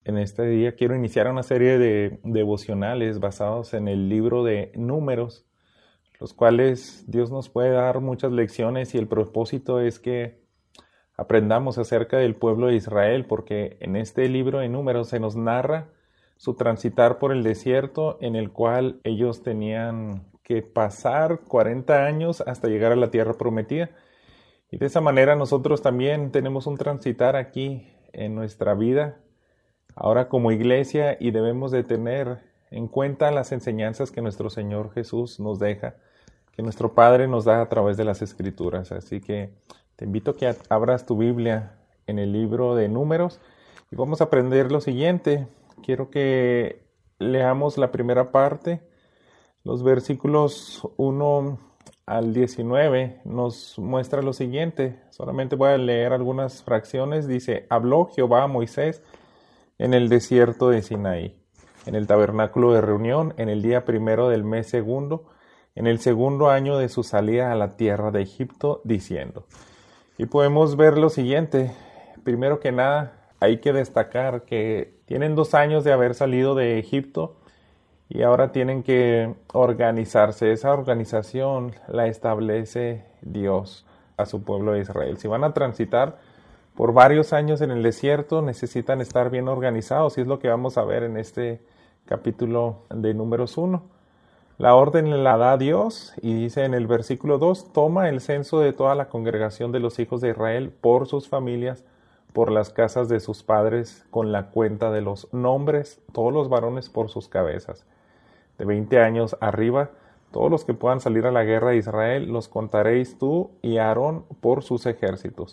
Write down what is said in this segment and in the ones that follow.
En este día quiero iniciar una serie de devocionales basados en el libro de Números, los cuales Dios nos puede dar muchas lecciones y el propósito es que aprendamos acerca del pueblo de Israel, porque en este libro de Números se nos narra su transitar por el desierto en el cual ellos tenían que pasar 40 años hasta llegar a la tierra prometida. Y de esa manera nosotros también tenemos un transitar aquí en nuestra vida, ahora como iglesia, y debemos de tener en cuenta las enseñanzas que nuestro Señor Jesús nos deja, que nuestro Padre nos da a través de las Escrituras. Así que te invito a que abras tu Biblia en el libro de Números y vamos a aprender lo siguiente. Quiero que leamos la primera parte, los versículos 1 al 19 nos muestra lo siguiente. Solamente voy a leer algunas fracciones. Dice: habló Jehová a Moisés en el desierto de Sinaí, en el tabernáculo de reunión, en el día primero del mes segundo, en el segundo año de su salida a la tierra de Egipto, diciendo. Y podemos ver lo siguiente. Primero que nada, hay que destacar que tienen 2 años de haber salido de Egipto y ahora tienen que organizarse. Esa organización la establece Dios a su pueblo de Israel. Si van a transitar por varios años en el desierto, necesitan estar bien organizados, y es lo que vamos a ver en este capítulo de Números 1. La orden la da Dios y dice en el versículo 2: toma el censo de toda la congregación de los hijos de Israel por sus familias, por las casas de sus padres, con la cuenta de los nombres, todos los varones por sus cabezas. De 20 años arriba, todos los que puedan salir a la guerra de Israel, los contaréis tú y Aarón por sus ejércitos.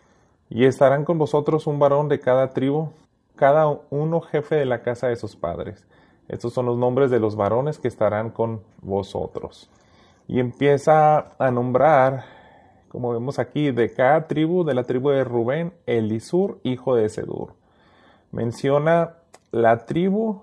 Y estarán con vosotros un varón de cada tribu, cada uno jefe de la casa de sus padres. Estos son los nombres de los varones que estarán con vosotros. Y empieza a nombrar, como vemos aquí, de cada tribu, de la tribu de Rubén, Elisur, hijo de Sedur. Menciona la tribu,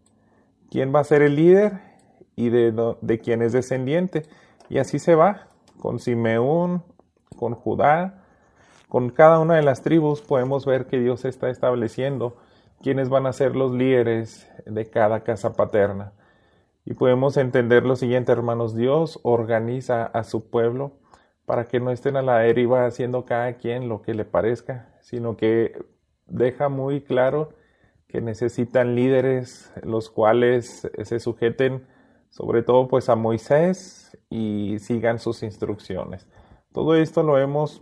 quién va a ser el líder y de quién es descendiente. Y así se va, con Simeón, con Judá. Con cada una de las tribus podemos ver que Dios está estableciendo quiénes van a ser los líderes de cada casa paterna. Y podemos entender lo siguiente, hermanos: Dios organiza a su pueblo para que no estén a la deriva haciendo cada quien lo que le parezca, sino que deja muy claro que necesitan líderes los cuales se sujeten sobre todo pues a Moisés y sigan sus instrucciones. Todo esto lo vemos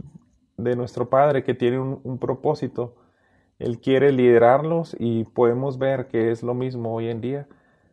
de nuestro Padre, que tiene un propósito. Él quiere liderarlos y podemos ver que es lo mismo hoy en día.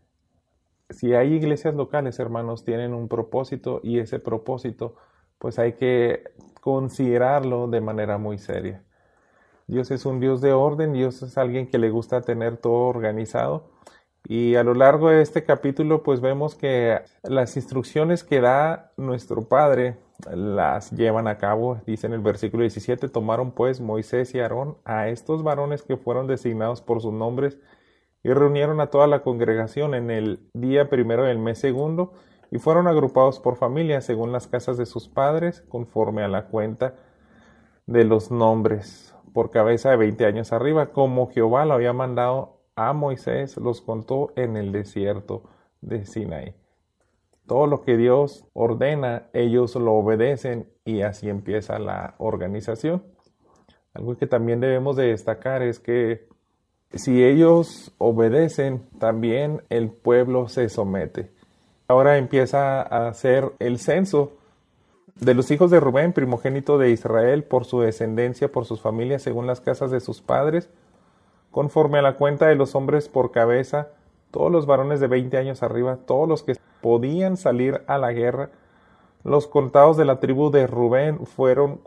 Si hay iglesias locales, hermanos, tienen un propósito, y ese propósito pues hay que considerarlo de manera muy seria. Dios es un Dios de orden, Dios es alguien que le gusta tener todo organizado. Y a lo largo de este capítulo pues vemos que las instrucciones que da nuestro Padre las llevan a cabo. Dice en el versículo 17: tomaron pues Moisés y Aarón a estos varones que fueron designados por sus nombres y reunieron a toda la congregación en el día primero del mes segundo, y fueron agrupados por familias según las casas de sus padres, conforme a la cuenta de los nombres, por cabeza de 20 años arriba, como Jehová lo había mandado a Moisés. Los contó en el desierto de Sinaí. Todo lo que Dios ordena, ellos lo obedecen, y así empieza la organización. Algo que también debemos de destacar es que si ellos obedecen, también el pueblo se somete. Ahora empieza a hacer el censo de los hijos de Rubén, primogénito de Israel, por su descendencia, por sus familias, según las casas de sus padres, conforme a la cuenta de los hombres por cabeza, todos los varones de 20 años arriba, todos los que podían salir a la guerra. Los contados de la tribu de Rubén fueron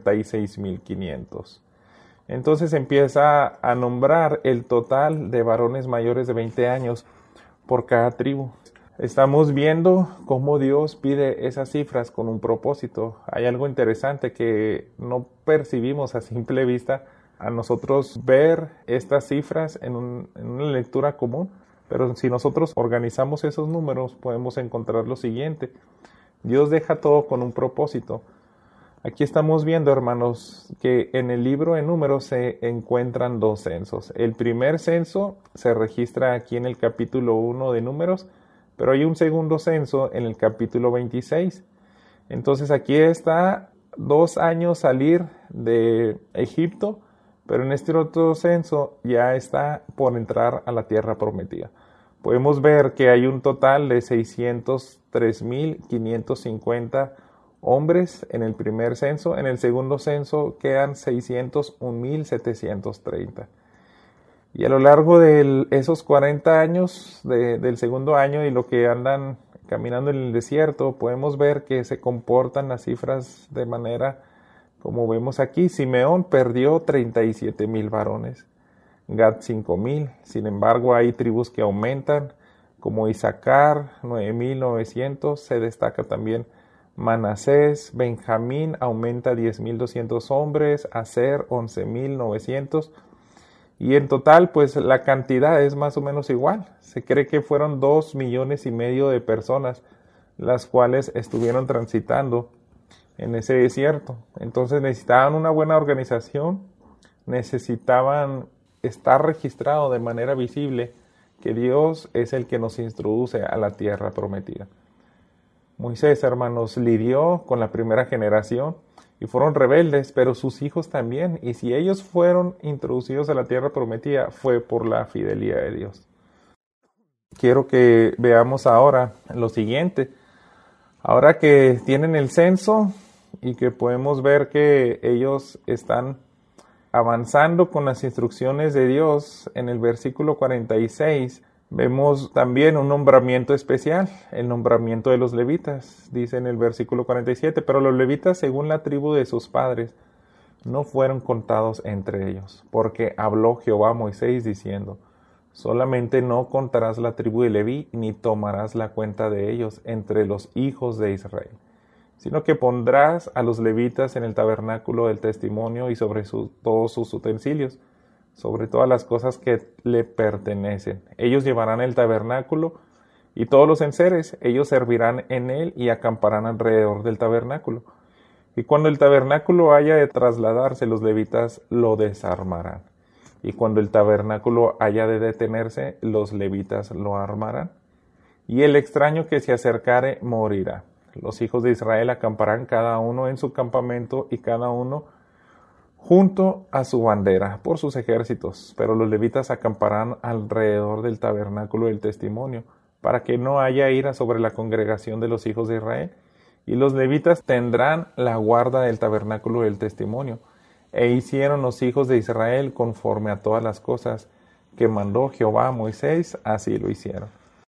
46,500. Entonces empieza a nombrar el total de varones mayores de 20 años por cada tribu. Estamos viendo cómo Dios pide esas cifras con un propósito. Hay algo interesante que no percibimos a simple vista a nosotros ver estas cifras en una lectura común, pero si nosotros organizamos esos números podemos encontrar lo siguiente: Dios deja todo con un propósito. Aquí estamos viendo, hermanos, que en el libro de Números se encuentran dos censos. El primer censo se registra aquí en el capítulo 1 de Números, pero hay un segundo censo en el capítulo 26. Entonces aquí está 2 años salir de Egipto, pero en este otro censo ya está por entrar a la tierra prometida. Podemos ver que hay un total de 603.550 hombres en el primer censo. En el segundo censo quedan 601.730. Y a lo largo de esos 40 años del segundo año y lo que andan caminando en el desierto, podemos ver que se comportan las cifras de manera como vemos aquí. Simeón perdió 37.000 varones, Gad 5.000. Sin embargo, hay tribus que aumentan, como Isaacar 9.900. Se destaca también Manasés. Benjamín aumenta 10.200 hombres, Aser 11.900. Y en total, pues la cantidad es más o menos igual. Se cree que fueron 2,5 millones de personas las cuales estuvieron transitando en ese desierto. Entonces necesitaban una buena organización, necesitaban estar registrado de manera visible que Dios es el que nos introduce a la tierra prometida. Moisés, hermanos, lidió con la primera generación y fueron rebeldes, pero sus hijos también. Y si ellos fueron introducidos a la tierra prometida, fue por la fidelidad de Dios. Quiero que veamos ahora lo siguiente. Ahora que tienen el censo y que podemos ver que ellos están avanzando con las instrucciones de Dios, en el versículo 46 vemos también un nombramiento especial, el nombramiento de los levitas. Dice en el versículo 47, pero los levitas, según la tribu de sus padres, no fueron contados entre ellos, porque habló Jehová a Moisés diciendo, solamente no contarás la tribu de Leví, ni tomarás la cuenta de ellos entre los hijos de Israel, sino que pondrás a los levitas en el tabernáculo del testimonio y sobre todos sus utensilios, sobre todas las cosas que le pertenecen. Ellos llevarán el tabernáculo y todos los enseres, ellos servirán en él y acamparán alrededor del tabernáculo. Y cuando el tabernáculo haya de trasladarse, los levitas lo desarmarán. Y cuando el tabernáculo haya de detenerse, los levitas lo armarán. Y el extraño que se acercare morirá. Los hijos de Israel acamparán cada uno en su campamento y cada uno junto a su bandera por sus ejércitos, pero los levitas acamparán alrededor del tabernáculo del testimonio, para que no haya ira sobre la congregación de los hijos de Israel. Y los levitas tendrán la guarda del tabernáculo del testimonio. E hicieron los hijos de Israel conforme a todas las cosas que mandó Jehová a Moisés, así lo hicieron.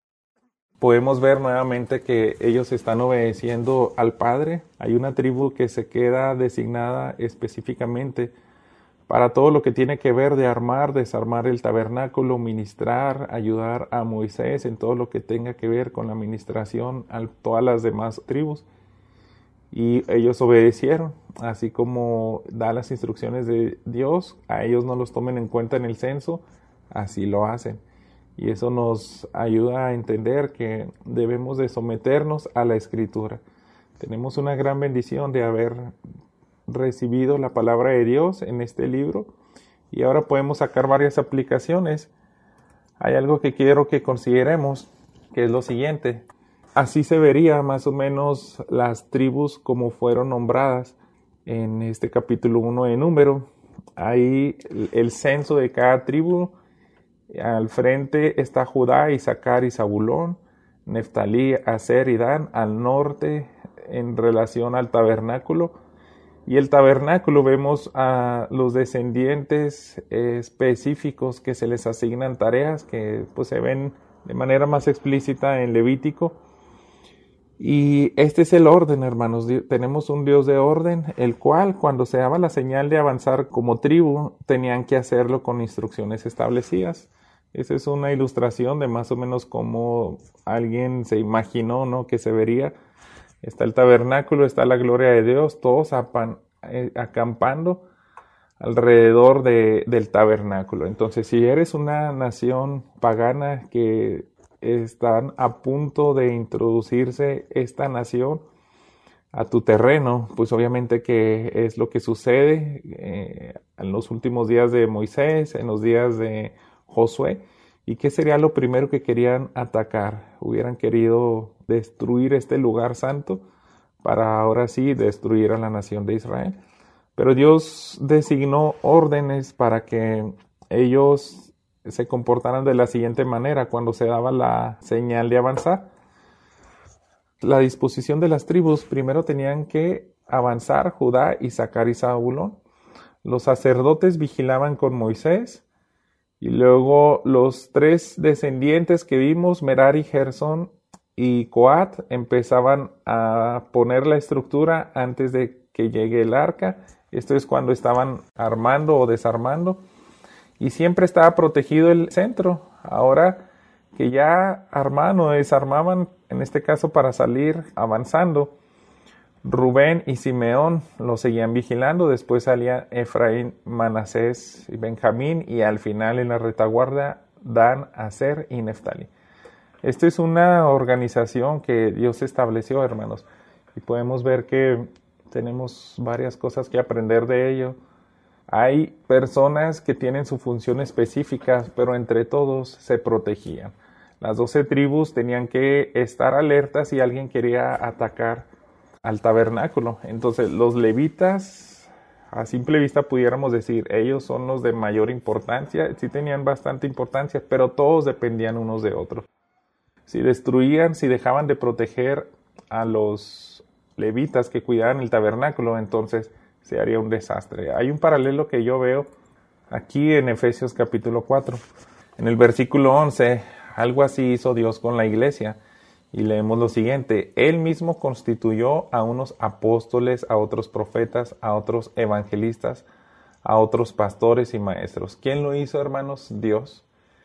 Podemos ver nuevamente que ellos están obedeciendo al Padre. Hay una tribu que se queda designada específicamente para todo lo que tiene que ver de armar, desarmar el tabernáculo, ministrar, ayudar a Moisés en todo lo que tenga que ver con la ministración a todas las demás tribus. Y ellos obedecieron, así como da las instrucciones de Dios, a ellos no los tomen en cuenta en el censo, así lo hacen. Y eso nos ayuda a entender que debemos de someternos a la Escritura. Tenemos una gran bendición de haber recibido la palabra de Dios en este libro y ahora podemos sacar varias aplicaciones. Hay algo que quiero que consideremos, que es lo siguiente. Así se vería más o menos las tribus como fueron nombradas en este capítulo 1 de Número. Ahí el censo de cada tribu. Al frente está Judá, Isaacar y Zabulón, Neftalí, Aser y Dan, al norte en relación al tabernáculo. Y el tabernáculo vemos a los descendientes específicos que se les asignan tareas que pues se ven de manera más explícita en Levítico. Y este es el orden, hermanos. Tenemos un Dios de orden, el cual cuando se daba la señal de avanzar como tribu, tenían que hacerlo con instrucciones establecidas. Esa es una ilustración de más o menos cómo alguien se imaginó, ¿no?, que se vería. Está el tabernáculo, está la gloria de Dios, todos acampando alrededor del tabernáculo. Entonces, si eres una nación pagana que están a punto de introducirse esta nación, a tu terreno, pues obviamente que es lo que sucede en los últimos días de Moisés, en los días de Josué. ¿Y qué sería lo primero que querían atacar? Hubieran querido destruir este lugar santo para ahora sí destruir a la nación de Israel. Pero Dios designó órdenes para que ellos se comportaran de la siguiente manera cuando se daba la señal de avanzar. La disposición de las tribus, primero tenían que avanzar Judá, Isaacar y Zabulón. Los sacerdotes vigilaban con Moisés y luego los tres descendientes que vimos, Merari, Gersón y Coat, empezaban a poner la estructura antes de que llegue el arca. Esto es cuando estaban armando o desarmando y siempre estaba protegido el centro. Ahora que ya armaban o desarmaban, en este caso para salir avanzando, Rubén y Simeón lo seguían vigilando, después salían Efraín, Manasés y Benjamín y al final en la retaguardia Dan, Aser y Neftalí. Esta es una organización que Dios estableció, hermanos, y podemos ver que tenemos varias cosas que aprender de ello. Hay personas que tienen su función específica, pero entre todos se protegían. Las 12 tribus tenían que estar alertas si alguien quería atacar al tabernáculo. Entonces los levitas, a simple vista pudiéramos decir, ellos son los de mayor importancia, sí tenían bastante importancia, pero todos dependían unos de otros. Si destruían, si dejaban de proteger a los levitas que cuidaban el tabernáculo, entonces se haría un desastre. Hay un paralelo que yo veo aquí en Efesios capítulo 4. En el versículo 11, algo así hizo Dios con la iglesia. Y leemos lo siguiente: Él mismo constituyó a unos apóstoles, a otros profetas, a otros evangelistas, a otros pastores y maestros. ¿Quién lo hizo, hermanos? Dios.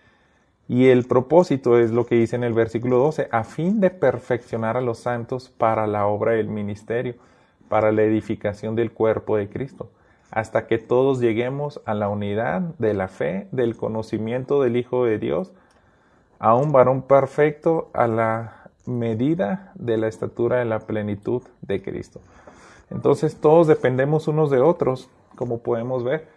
Y el propósito es lo que dice en el versículo 12, a fin de perfeccionar a los santos para la obra del ministerio, para la edificación del cuerpo de Cristo, hasta que todos lleguemos a la unidad de la fe, del conocimiento del Hijo de Dios, a un varón perfecto, a la medida de la estatura de la plenitud de Cristo. Entonces todos dependemos unos de otros, como podemos ver.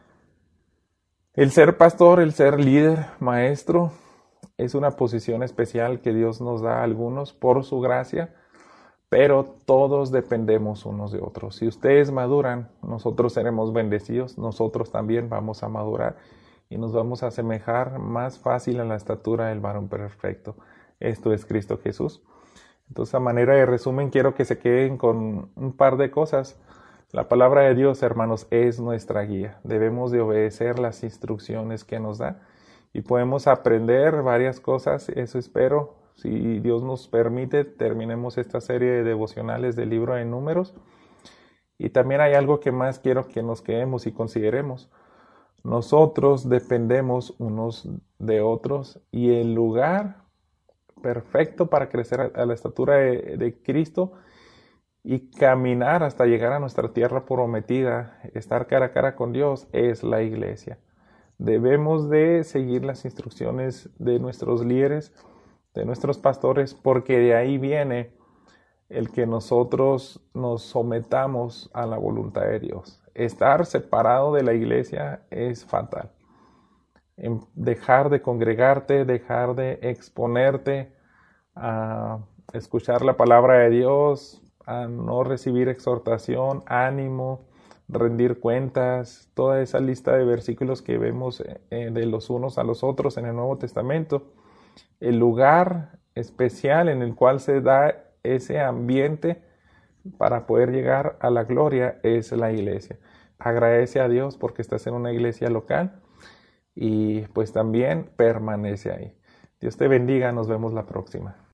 El ser pastor, el ser líder, maestro, es una posición especial que Dios nos da a algunos por su gracia, pero todos dependemos unos de otros. Si ustedes maduran, nosotros seremos bendecidos, nosotros también vamos a madurar y nos vamos a asemejar más fácil a la estatura del varón perfecto. Esto es Cristo Jesús. Entonces, a manera de resumen, quiero que se queden con un par de cosas. La palabra de Dios, hermanos, es nuestra guía. Debemos de obedecer las instrucciones que nos da y podemos aprender varias cosas. Eso espero. Si Dios nos permite, terminemos esta serie de devocionales del libro de Números. Y también hay algo que más quiero que nos quedemos y consideremos. Nosotros dependemos unos de otros y el lugar perfecto para crecer a la estatura de Cristo y caminar hasta llegar a nuestra tierra prometida, estar cara a cara con Dios, es la iglesia. Debemos de seguir las instrucciones de nuestros líderes, de nuestros pastores, porque de ahí viene el que nosotros nos sometamos a la voluntad de Dios. Estar separado de la iglesia es fatal. Dejar de congregarte, dejar de exponerte a escuchar la palabra de Dios, a no recibir exhortación, ánimo, rendir cuentas, toda esa lista de versículos que vemos de los unos a los otros en el Nuevo Testamento. El lugar especial en el cual se da ese ambiente para poder llegar a la gloria es la iglesia. Agradece a Dios porque estás en una iglesia local y pues también permanece ahí. Dios te bendiga, nos vemos la próxima.